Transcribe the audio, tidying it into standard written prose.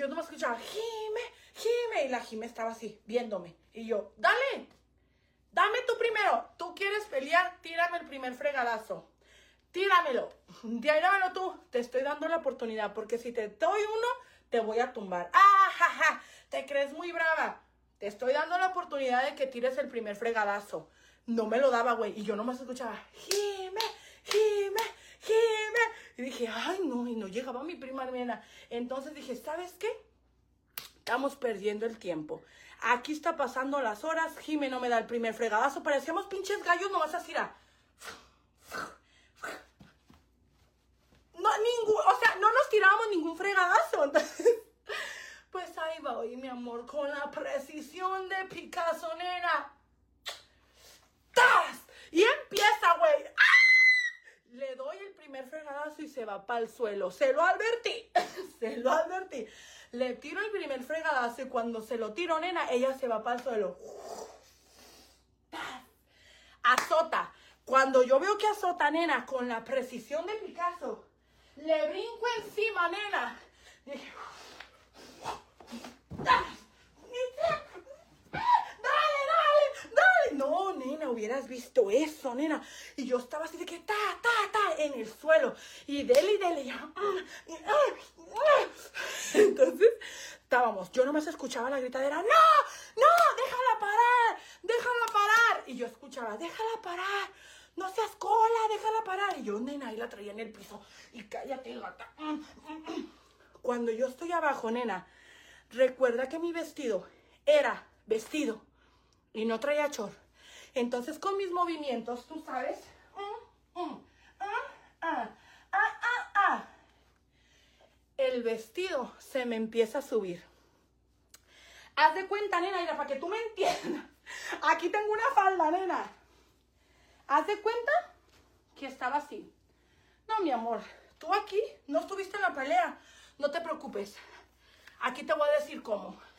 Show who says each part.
Speaker 1: yo nomás escuchaba, Jime, Jime. Y la Jime estaba así, viéndome. Y yo, dale, dame tú primero. Tú quieres pelear, tírame el primer fregadazo. Tíramelo. Tíramelo tú. Te estoy dando la oportunidad. Porque si te doy uno, te voy a tumbar. ¡Ah, jaja! Te crees muy brava. Te estoy dando la oportunidad de que tires el primer fregadazo. No me lo daba, güey. Y yo nomás escuchaba, Jime, Jime, Jime. Y dije, ay, no. Y no llegaba mi prima hermana. Entonces dije, ¿sabes qué? Estamos perdiendo el tiempo. Aquí está pasando las horas. Jime no me da el primer fregadazo. Parecíamos pinches gallos nomás así. No, o sea, no nos tirábamos ningún fregadazo. Entonces, pues ahí va, oye, mi amor, con la precisión de Picasso, nena. ¡Tas! Y empieza, güey. ¡Ah! Le doy el primer fregadazo y se va para el suelo. Se lo advertí. Se lo advertí. Le tiro el primer fregadazo y cuando se lo tiro, nena, ella se va para el suelo. ¡Tas! Azota. Cuando yo veo que azota, nena, con la precisión de Picasso, le brinco encima, nena. Dije, dale. No, nena, hubieras visto eso, nena. Y yo estaba así de que en el suelo. Y dele. Entonces, estábamos. Yo nomás escuchaba la gritadera. ¡No! ¡Déjala parar! Y yo escuchaba, déjala parar. No seas cola, déjala parar. Y yo, nena, ahí la traía en el piso. Y cállate, gata. Cuando yo estoy abajo, nena, recuerda que mi vestido era vestido y no traía short. Entonces, con mis movimientos, tú sabes, el vestido se me empieza a subir. Haz de cuenta, nena, mira, para que tú me entiendas. Aquí tengo una falda, nena. Haz de cuenta que estaba así. No, mi amor, tú aquí no estuviste en la pelea. No te preocupes. Aquí te voy a decir cómo.